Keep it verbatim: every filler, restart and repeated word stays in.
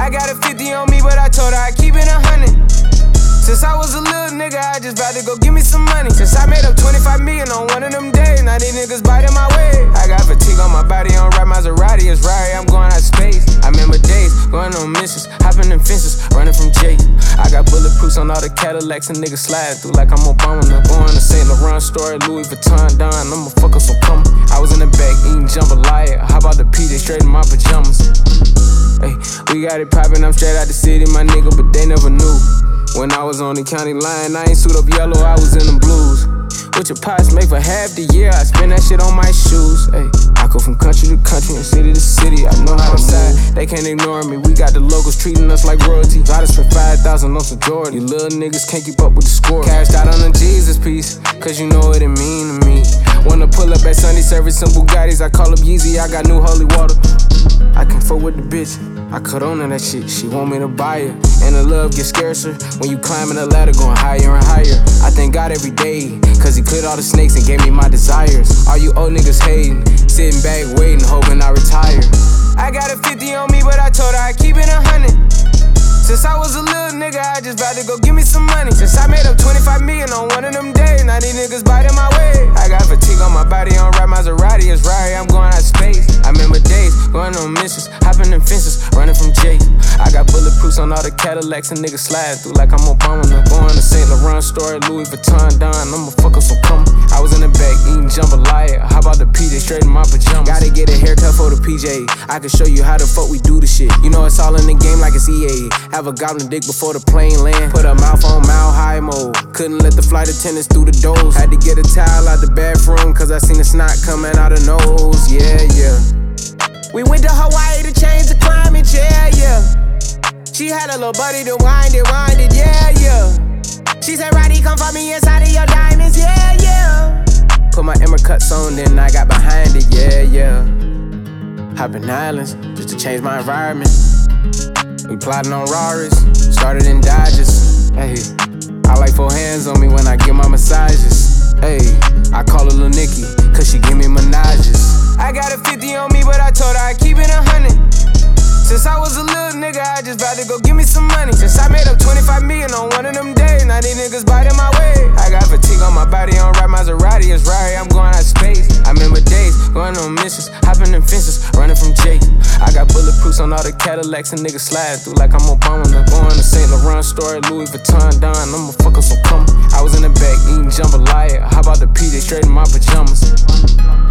I got a fifty on me, but I told her I keep it a hundred. Since I was a little nigga, I just about to go give me some money. Since I made up twenty-five million on one of them days, now these niggas biting my way. I got fatigue on my body, on right Maserati, it's right, I'm going out of space. I remember days, going on missions, hopping in fences, running from Jake. I got bulletproofs on all the Cadillacs and niggas slide through like I'm Obama. Now going to Saint Laurent store, Louis Vuitton, Don, I'ma fuck up some cum. I was in the back eating jambalaya, how about the P J straight in my pajamas? Hey, we got it poppin', I'm straight out the city, my nigga, but they never knew. When I was on the county line, I ain't suit up yellow, I was in the blues. What your pots make for half the year, I spend that shit on my shoes. Ay, I go from country to country and city to city, I know how to side. They can't ignore me, we got the locals treating us like royalty. I just spent five thousand on some Jordan. You little niggas can't keep up with the score. Cashed out on the Jesus piece, cause you know what it mean to me. Wanna pull up at Sunday service, some Bugattis, I call up Yeezy, I got new holy water. I can fuck with the bitch, I cut on to that shit, she want me to buy it. And the love gets scarcer when you climbing the ladder, going higher and higher. I thank God every day, cause he cleared all the snakes and gave me my desires. All you old niggas hating, sitting back waiting, hoping I retire. I got a fifty on me, but I told her I keep it a hundred. Since I was a little nigga, I just about to go give me some money. Since I made up twenty-five million on one of them days, now these niggas biting my way. I got fatigue on my body, on right Maserati, it's right, I'm going out of space. I remember days, going on missions, hopping in fences, running from Jake. I got bulletproofs on all the Cadillacs and niggas slide through like I'm Obama. Now going to Saint Laurent store, Louis Vuitton, Don, I'ma fuck up some cum. I was in the back eating jambalaya, how about the P J straight in my pajamas? Gotta get a haircut for the P J, I can show you how the fuck we do the shit. You know it's all in the game like it's E A. Have a goblin dick before the plane land. Put a mouth on mile high mode. Couldn't let the flight attendants through the doors. Had to get a towel out the bathroom, cause I seen the snot coming out of nose. Yeah, yeah. We went to Hawaii to change the climate, yeah, yeah. She had a little buddy to wind it, wind it, yeah, yeah. She said, Roddy, come for me inside of your diamonds, yeah, yeah. Put my Emmer cuts on, then I got behind it, yeah, yeah. Hopping islands, just to change my environment. We plotting on Raris, started in Dodges. Hey, I like four hands on me when I give my massages. Hey, I call her Lil Nicky, cause she give me menages. I got a fifty on me, but I told her I keep it a hundred. Since I was a little nigga, I just about to go give me some money. Since I made up twenty-five million on one of them days, now these niggas biting my way. I got fatigue on my body, on right Maserati, it's right, I'm going out of space. I remember days, going on missions, hopping in fences, running from Jake. I got bulletproofs on all the Cadillacs and niggas slide through like I'm Obama. Now going to Saint Laurent store, Louis Vuitton, Don, I'ma fuck up some cum. I was in the back eating jambalaya, how about the P J straight in my pajamas?